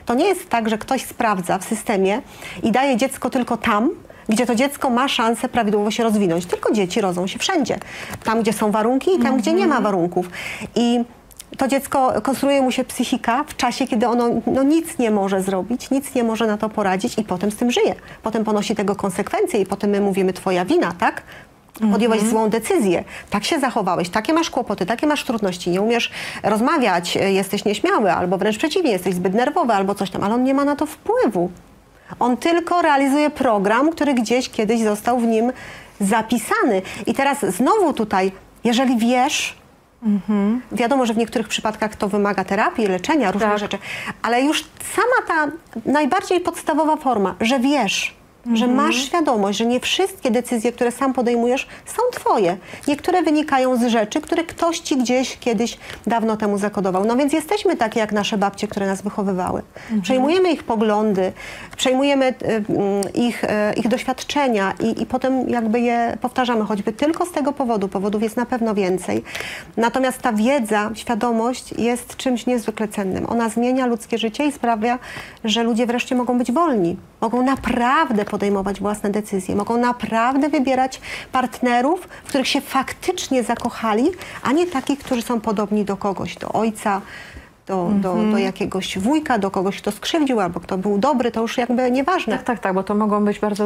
To nie jest tak, że ktoś sprawdza w systemie i daje dziecko tylko tam, gdzie to dziecko ma szansę prawidłowo się rozwinąć. Tylko dzieci rodzą się wszędzie. Tam, gdzie są warunki i tam, gdzie nie ma warunków. I to dziecko, konstruuje mu się psychika w czasie, kiedy ono nic nie może zrobić, nic nie może na to poradzić i potem z tym żyje. Potem ponosi tego konsekwencje i potem my mówimy, twoja wina, tak? Podjęłaś złą decyzję, tak się zachowałeś, takie masz kłopoty, takie masz trudności, nie umiesz rozmawiać, jesteś nieśmiały, albo wręcz przeciwnie, jesteś zbyt nerwowy, albo coś tam, ale on nie ma na to wpływu. On tylko realizuje program, który gdzieś kiedyś został w nim zapisany. I teraz znowu tutaj, jeżeli wiesz, wiadomo, że w niektórych przypadkach to wymaga terapii, leczenia, różnych rzeczy, ale już sama ta najbardziej podstawowa forma, że wiesz, że masz świadomość, że nie wszystkie decyzje, które sam podejmujesz, są twoje. Niektóre wynikają z rzeczy, które ktoś ci gdzieś kiedyś dawno temu zakodował. No więc jesteśmy takie jak nasze babcie, które nas wychowywały. Przejmujemy ich poglądy, przejmujemy ich doświadczenia i potem jakby je powtarzamy, choćby tylko z tego powodu. Powodów jest na pewno więcej. Natomiast ta wiedza, świadomość jest czymś niezwykle cennym. Ona zmienia ludzkie życie i sprawia, że ludzie wreszcie mogą być wolni. Mogą naprawdę podejmować własne decyzje. Mogą naprawdę wybierać partnerów, w których się faktycznie zakochali, a nie takich, którzy są podobni do kogoś, do ojca, do jakiegoś wujka, do kogoś, kto skrzywdził, albo kto był dobry, to już jakby nieważne. Tak, bo to mogą być bardzo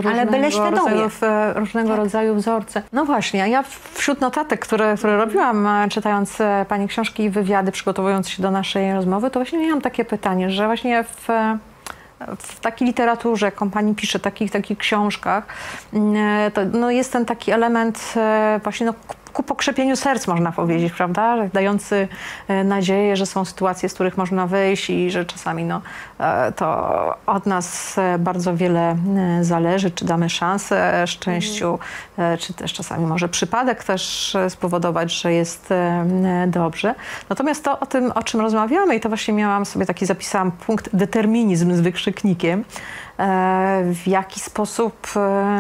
różnego rodzaju wzorce. No właśnie, a ja wśród notatek, które robiłam, czytając pani książki i wywiady, przygotowując się do naszej rozmowy, to właśnie miałam takie pytanie, że właśnie w takiej literaturze, jaką pani pisze, takich książkach, to jest ten taki element właśnie ku pokrzepieniu serc, można powiedzieć, prawda? Dający nadzieję, że są sytuacje, z których można wyjść i że czasami to od nas bardzo wiele zależy, czy damy szansę szczęściu, czy też czasami może przypadek też spowodować, że jest dobrze. Natomiast to o tym, o czym rozmawiamy, i to właśnie zapisałam punkt determinizm z wykrzyknikiem, w jaki sposób,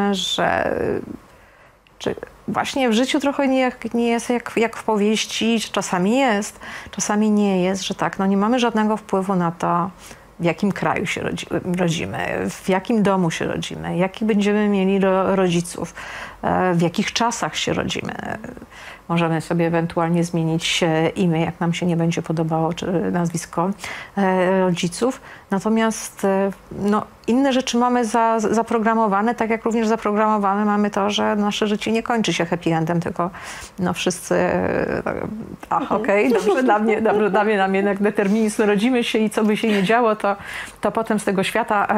czy właśnie w życiu trochę nie jest jak w powieści, czasami jest, czasami nie jest, że tak, nie mamy żadnego wpływu na to, w jakim kraju się rodzimy, w jakim domu się rodzimy, jaki będziemy mieli rodziców, w jakich czasach się rodzimy. Możemy sobie ewentualnie zmienić imię, jak nam się nie będzie podobało, czy nazwisko rodziców. Natomiast inne rzeczy mamy zaprogramowane, tak jak również zaprogramowane mamy to, że nasze życie nie kończy się happy endem, tylko wszyscy, okej, dobrze, dla mnie jednak determinizm, rodzimy się i co by się nie działo, to potem z tego świata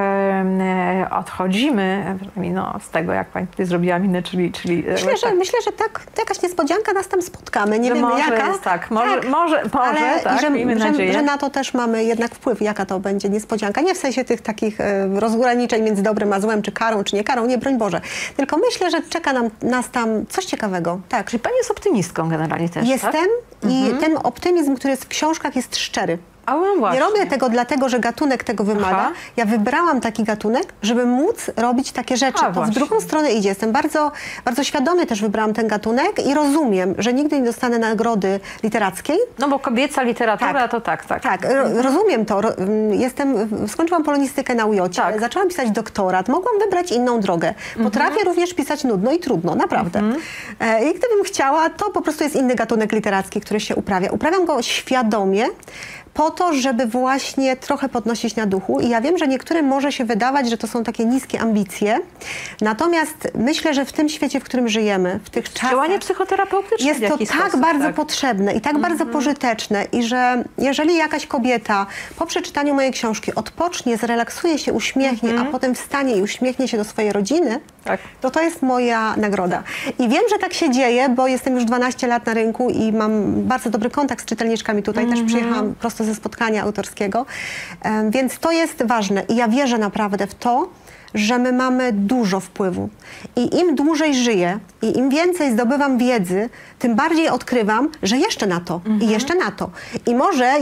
odchodzimy, z tego, jak pani tutaj zrobiła minę, czyli Myślę, że tak, jakaś niespodzianka nas tam spotkamy, nie wiemy jaka. Jest tak, może, miejmy nadzieję. Że na to też mamy jednak wpływ, jaka to będzie niespodzianka. Nie w sensie tych takich rozgraniczeń między dobrem a złem, czy karą, czy nie karą, nie, broń Boże. Tylko myślę, że czeka nas tam coś ciekawego. Tak. Czyli pani jest optymistką generalnie też, Jestem i ten optymizm, który jest w książkach, jest szczery. Nie robię tego dlatego, że gatunek tego wymaga. Ja wybrałam taki gatunek, żeby móc robić takie rzeczy. To w drugą stronę idzie. Jestem bardzo, bardzo świadomie też wybrałam ten gatunek i rozumiem, że nigdy nie dostanę nagrody literackiej. No bo kobieca literatura to tak. Tak, rozumiem to. Skończyłam polonistykę na UJ-cie, zaczęłam pisać doktorat, mogłam wybrać inną drogę. Potrafię również pisać nudno i trudno, naprawdę. I gdybym chciała, to po prostu jest inny gatunek literacki, który się uprawia. Uprawiam go świadomie, po to, żeby właśnie trochę podnosić na duchu. I ja wiem, że niektórym może się wydawać, że to są takie niskie ambicje. Natomiast myślę, że w tym świecie, w którym żyjemy, w tych czasach... Działanie psychoterapeutyczne jest to tak bardzo potrzebne i tak bardzo pożyteczne. I że jeżeli jakaś kobieta po przeczytaniu mojej książki odpocznie, zrelaksuje się, uśmiechnie, a potem wstanie i uśmiechnie się do swojej rodziny, to jest moja nagroda. I wiem, że tak się dzieje, bo jestem już 12 lat na rynku i mam bardzo dobry kontakt z czytelniczkami. Tutaj też przyjechałam prosto ze spotkania autorskiego, więc to jest ważne i ja wierzę naprawdę w to, że my mamy dużo wpływu i im dłużej żyję i im więcej zdobywam wiedzy, tym bardziej odkrywam, że jeszcze na to i jeszcze na to. I może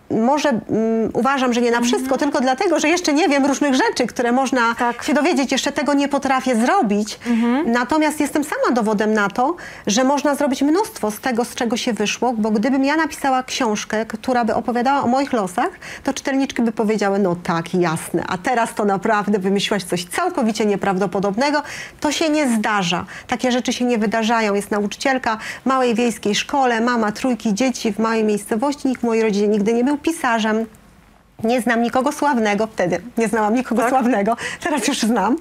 może uważam, że nie na wszystko, tylko dlatego, że jeszcze nie wiem różnych rzeczy, które można się dowiedzieć. Jeszcze tego nie potrafię zrobić. Natomiast jestem sama dowodem na to, że można zrobić mnóstwo z tego, z czego się wyszło, bo gdybym ja napisała książkę, która by opowiadała o moich losach, to czytelniczki by powiedziały, no tak, jasne, a teraz to naprawdę wymyśliłaś coś całkowicie nieprawdopodobnego. To się nie zdarza. Takie rzeczy się nie wydarzają. Jest nauczycielka w małej wiejskiej szkole, mama 3 dzieci w małej miejscowości, nikt w mojej rodzinie nigdy nie był pisarzem. Nie znam nikogo sławnego, wtedy nie znałam nikogo sławnego, teraz już znam.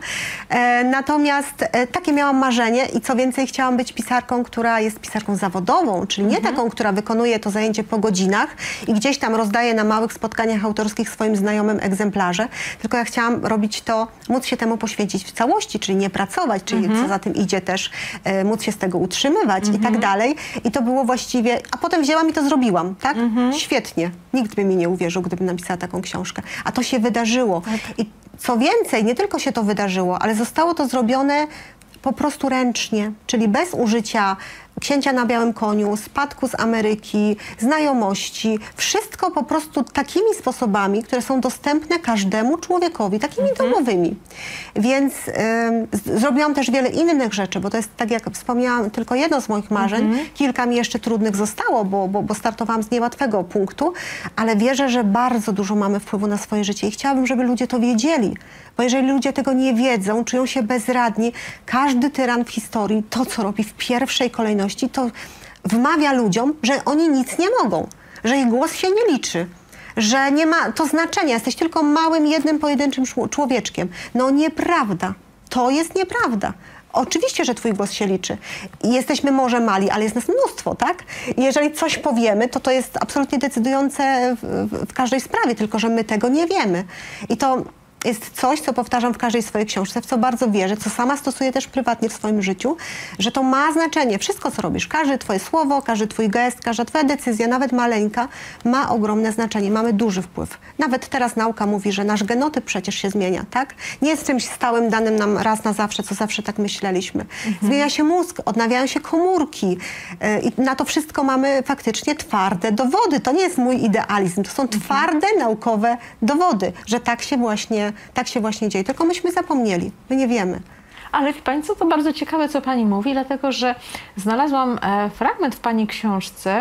Natomiast takie miałam marzenie i co więcej chciałam być pisarką, która jest pisarką zawodową, czyli nie taką, która wykonuje to zajęcie po godzinach i gdzieś tam rozdaje na małych spotkaniach autorskich swoim znajomym egzemplarze, tylko ja chciałam robić to, móc się temu poświęcić w całości, czyli nie pracować, czyli co za tym idzie też móc się z tego utrzymywać i tak dalej. I to było właściwie, a potem wzięłam i to zrobiłam, tak? Świetnie. Nikt by mi nie uwierzył, gdybym napisała taką książkę. A to się wydarzyło. I co więcej, nie tylko się to wydarzyło, ale zostało to zrobione po prostu ręcznie, czyli bez użycia księcia na białym koniu, spadku z Ameryki, znajomości. Wszystko po prostu takimi sposobami, które są dostępne każdemu człowiekowi, takimi domowymi. Więc zrobiłam też wiele innych rzeczy, bo to jest, tak jak wspomniałam, tylko jedno z moich marzeń. Kilka mi jeszcze trudnych zostało, bo startowałam z niełatwego punktu, ale wierzę, że bardzo dużo mamy wpływu na swoje życie i chciałabym, żeby ludzie to wiedzieli. Bo jeżeli ludzie tego nie wiedzą, czują się bezradni, każdy tyran w historii, to co robi w pierwszej kolejności, to wmawia ludziom, że oni nic nie mogą, że ich głos się nie liczy, że nie ma to znaczenia, jesteś tylko małym, jednym pojedynczym człowieczkiem. No nieprawda, to jest nieprawda. Oczywiście, że twój głos się liczy. Jesteśmy może mali, ale jest nas mnóstwo, tak? I jeżeli coś powiemy, to jest absolutnie decydujące w każdej sprawie, tylko że my tego nie wiemy. I to jest coś, co powtarzam w każdej swojej książce, w co bardzo wierzę, co sama stosuję też prywatnie w swoim życiu, że to ma znaczenie. Wszystko, co robisz, każde twoje słowo, każdy twój gest, każda twoja decyzja, nawet maleńka, ma ogromne znaczenie. Mamy duży wpływ. Nawet teraz nauka mówi, że nasz genotyp przecież się zmienia, tak? Nie jest czymś stałym, danym nam raz na zawsze, co zawsze tak myśleliśmy. Zmienia się mózg, odnawiają się komórki i na to wszystko mamy faktycznie twarde dowody. To nie jest mój idealizm, to są twarde, naukowe dowody, że tak się właśnie dzieje. Tylko myśmy zapomnieli. My nie wiemy. Ale wie pani co, to bardzo ciekawe, co pani mówi, dlatego że znalazłam fragment w pani książce,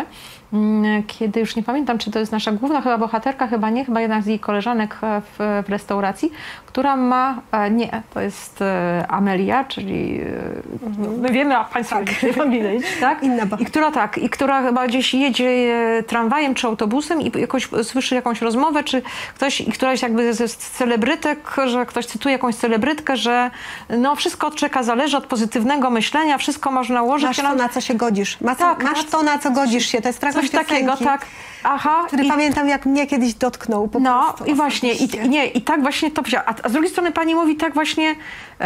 kiedy już nie pamiętam, czy to jest nasza główna chyba bohaterka, chyba nie, chyba jedna z jej koleżanek w restauracji, która ma, nie, to jest Amelia, czyli my wiemy, a państwo nie pamiętają, tak? Inna bohaterka. I która chyba gdzieś jedzie tramwajem czy autobusem i jakoś słyszy jakąś rozmowę, czy ktoś, i któraś jakby z celebrytek, że ktoś cytuje jakąś celebrytkę, że no wszystko od człowieka zależy, od pozytywnego myślenia, wszystko można ułożyć. Masz to, na co się godzisz. Masz to, na co godzisz się. To jest fragment coś takiego, tak. Aha. Który pamiętam, jak mnie kiedyś dotknął. No i właśnie, i tak właśnie to wzięła. A z drugiej strony pani mówi tak właśnie,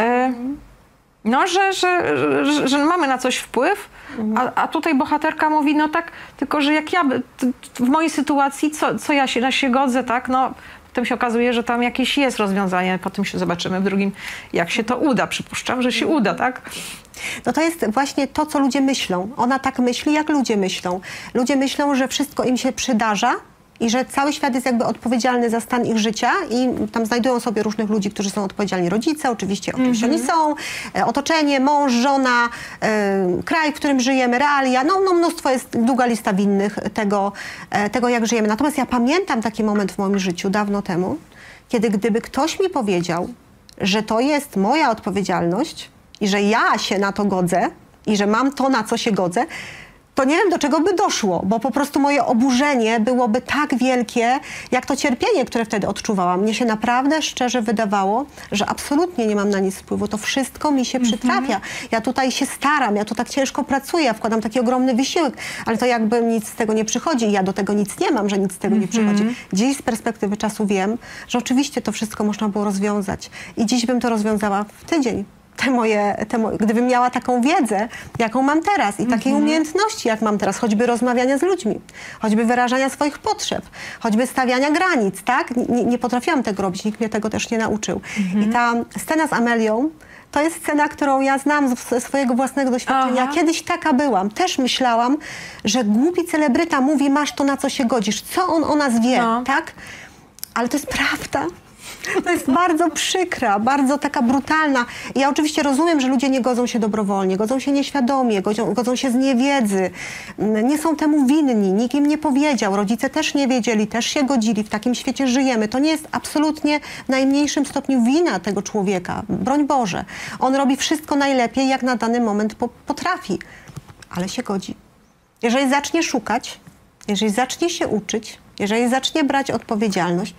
no, że mamy na coś wpływ, a tutaj bohaterka mówi, no tak, tylko że jak ja, w mojej sytuacji, co ja się godzę, tak, no, potem się okazuje, że tam jakieś jest rozwiązanie, potem się zobaczymy w drugim, jak się to uda. Przypuszczam, że się uda, tak? No to jest właśnie to, co ludzie myślą. Ona tak myśli, jak ludzie myślą. Ludzie myślą, że wszystko im się przydarza i że cały świat jest jakby odpowiedzialny za stan ich życia i tam znajdują sobie różnych ludzi, którzy są odpowiedzialni. Rodzice, oczywiście oni są, otoczenie, mąż, żona, kraj, w którym żyjemy, realia. No mnóstwo jest, długa lista winnych tego, jak żyjemy. Natomiast ja pamiętam taki moment w moim życiu dawno temu, kiedy gdyby ktoś mi powiedział, że to jest moja odpowiedzialność i że ja się na to godzę i że mam to, na co się godzę, to nie wiem, do czego by doszło, bo po prostu moje oburzenie byłoby tak wielkie, jak to cierpienie, które wtedy odczuwałam. Mnie się naprawdę szczerze wydawało, że absolutnie nie mam na nic wpływu. To wszystko mi się przytrafia. Ja tutaj się staram, ja tu tak ciężko pracuję, ja wkładam taki ogromny wysiłek, ale to jakby nic z tego nie przychodzi i ja do tego nic nie mam, że nic z tego nie przychodzi. Dziś z perspektywy czasu wiem, że oczywiście to wszystko można było rozwiązać i dziś bym to rozwiązała w tydzień. gdybym miała taką wiedzę, jaką mam teraz i takiej umiejętności, jak mam teraz, choćby rozmawiania z ludźmi, choćby wyrażania swoich potrzeb, choćby stawiania granic, tak? Nie potrafiłam tego robić, nikt mnie tego też nie nauczył. I ta scena z Amelią, to jest scena, którą ja znam ze swojego własnego doświadczenia. Aha. Kiedyś taka byłam. Też myślałam, że głupi celebryta mówi, masz to, na co się godzisz. Co on o nas wie, tak? Ale to jest prawda. To jest bardzo przykra, bardzo taka brutalna. I ja oczywiście rozumiem, że ludzie nie godzą się dobrowolnie, godzą się nieświadomie, godzą się z niewiedzy. Nie są temu winni, nikt im nie powiedział. Rodzice też nie wiedzieli, też się godzili. W takim świecie żyjemy. To nie jest absolutnie w najmniejszym stopniu wina tego człowieka. Broń Boże. On robi wszystko najlepiej, jak na dany moment potrafi. Ale się godzi. Jeżeli zacznie szukać, jeżeli zacznie się uczyć, jeżeli zacznie brać odpowiedzialność,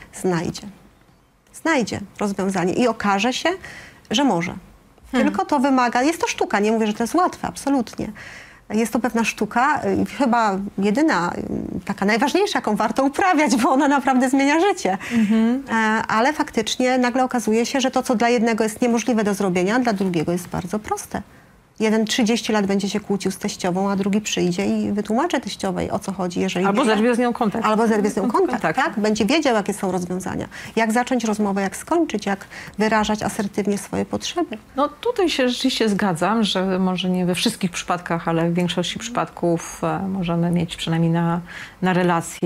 znajdzie rozwiązanie i okaże się, że może. Tylko to wymaga, jest to sztuka, nie mówię, że to jest łatwe, absolutnie. Jest to pewna sztuka, chyba jedyna, taka najważniejsza, jaką warto uprawiać, bo ona naprawdę zmienia życie. Ale faktycznie nagle okazuje się, że to, co dla jednego jest niemożliwe do zrobienia, dla drugiego jest bardzo proste. Jeden 30 lat będzie się kłócił z teściową, a drugi przyjdzie i wytłumaczy teściowej, o co chodzi. Jeżeli Albo zerwie z nią kontakt. Albo zerwie z nią kontakt, tak? Będzie wiedział, jakie są rozwiązania. Jak zacząć rozmowę, jak skończyć, jak wyrażać asertywnie swoje potrzeby. No tutaj się rzeczywiście zgadzam, że może nie we wszystkich przypadkach, ale w większości przypadków możemy mieć przynajmniej na relacje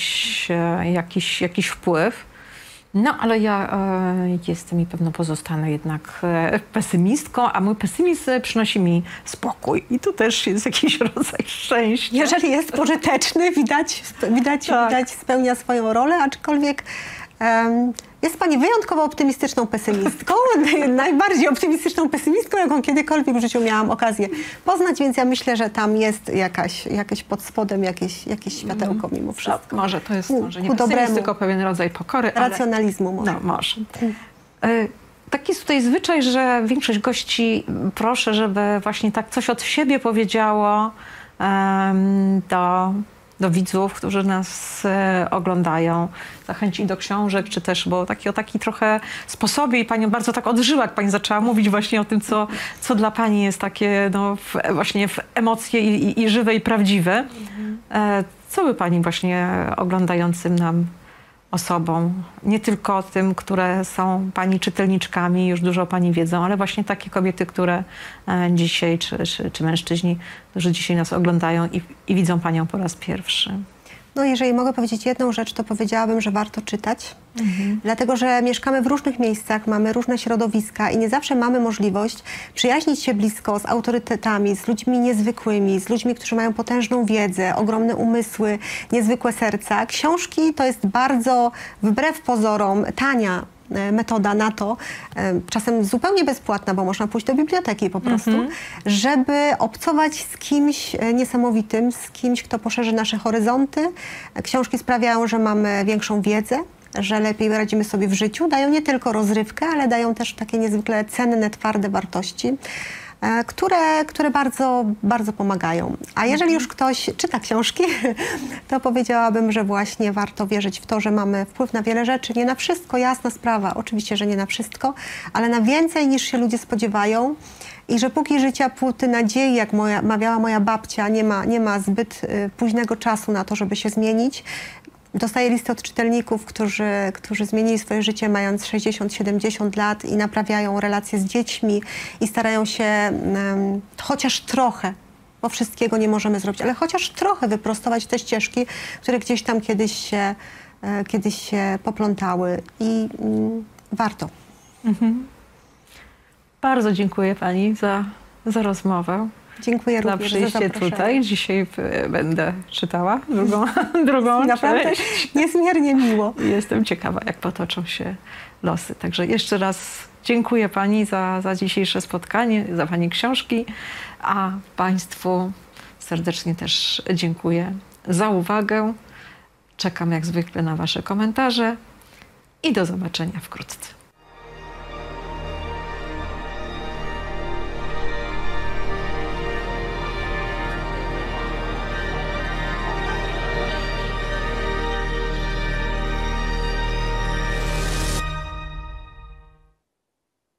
jakiś wpływ. No, ale ja jestem i pewno pozostanę jednak pesymistką, a mój pesymizm przynosi mi spokój. I tu też jest jakiś rodzaj szczęścia. Jeżeli jest pożyteczny, widać spełnia swoją rolę, aczkolwiek jest pani wyjątkowo optymistyczną pesymistką, najbardziej optymistyczną pesymistką, jaką kiedykolwiek w życiu miałam okazję poznać, więc ja myślę, że tam jest jakieś pod spodem jakieś światełko mimo wszystko. Może to jest może nie pesymizm, tylko pewien rodzaj pokory. Racjonalizmu może. No, może. Taki jest tutaj zwyczaj, że większość gości proszę, żeby właśnie tak coś od siebie powiedziało do widzów, którzy nas oglądają, zachęcić do książek, czy też, bo o taki trochę sposobie i pani bardzo tak odżyła, jak pani zaczęła mówić właśnie o tym, co dla pani jest takie właśnie w emocje i żywe i prawdziwe. Co by pani właśnie oglądającym nam osobom, nie tylko tym, które są pani czytelniczkami, już dużo o pani wiedzą, ale właśnie takie kobiety, które dzisiaj, czy mężczyźni, którzy dzisiaj nas oglądają i widzą panią po raz pierwszy. No jeżeli mogę powiedzieć jedną rzecz, to powiedziałabym, że warto czytać. Dlatego, że mieszkamy w różnych miejscach, mamy różne środowiska i nie zawsze mamy możliwość przyjaźnić się blisko z autorytetami, z ludźmi niezwykłymi, z ludźmi, którzy mają potężną wiedzę, ogromne umysły, niezwykłe serca. Książki to jest bardzo, wbrew pozorom, tania metoda na to, czasem zupełnie bezpłatna, bo można pójść do biblioteki po prostu, żeby obcować z kimś niesamowitym, z kimś, kto poszerzy nasze horyzonty. Książki sprawiają, że mamy większą wiedzę, że lepiej radzimy sobie w życiu. Dają nie tylko rozrywkę, ale dają też takie niezwykle cenne, twarde wartości, które bardzo, bardzo pomagają. A jeżeli już ktoś czyta książki, to powiedziałabym, że właśnie warto wierzyć w to, że mamy wpływ na wiele rzeczy. Nie na wszystko, jasna sprawa. Oczywiście, że nie na wszystko, ale na więcej niż się ludzie spodziewają. I że póki życia, póty nadziei, jak mawiała moja babcia, nie ma zbyt późnego czasu na to, żeby się zmienić. Dostaję listy od czytelników, którzy zmienili swoje życie mając 60-70 lat i naprawiają relacje z dziećmi i starają się chociaż trochę, bo wszystkiego nie możemy zrobić, ale chociaż trochę wyprostować te ścieżki, które gdzieś tam kiedyś się poplątały i warto. Bardzo dziękuję pani za rozmowę. Dziękuję za również przyjście tutaj. Dzisiaj będę czytała drugą Naprawdę część. niezmiernie miło. Jestem ciekawa, jak potoczą się losy. Także jeszcze raz dziękuję pani za dzisiejsze spotkanie, za pani książki, a państwu serdecznie też dziękuję za uwagę. Czekam jak zwykle na wasze komentarze i do zobaczenia wkrótce.